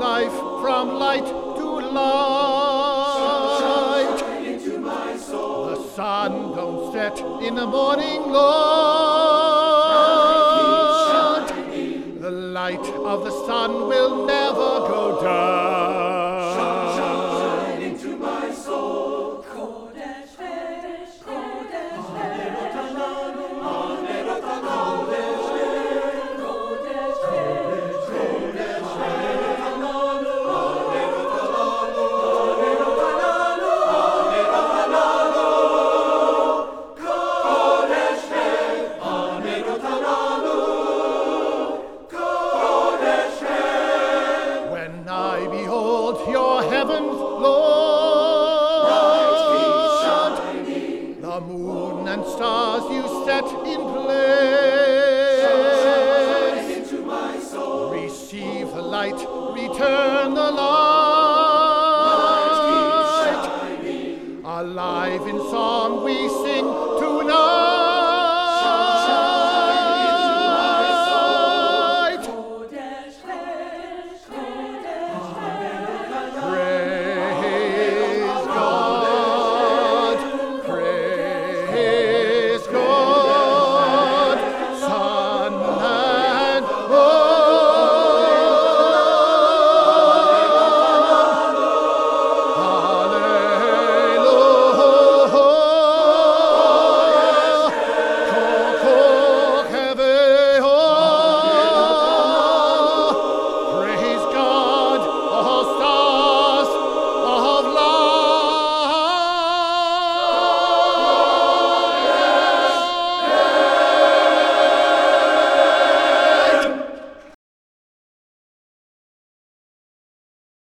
life from light to light. Shine into my soul. The sun don't set in the morning, Lord. The light of the sun will never go down. Shine into my soul. Kodesh, Kodesh, Kodesh, When I behold your heavens, Lord, the moon and stars you set in place, Into my soul. receive the light, return the light.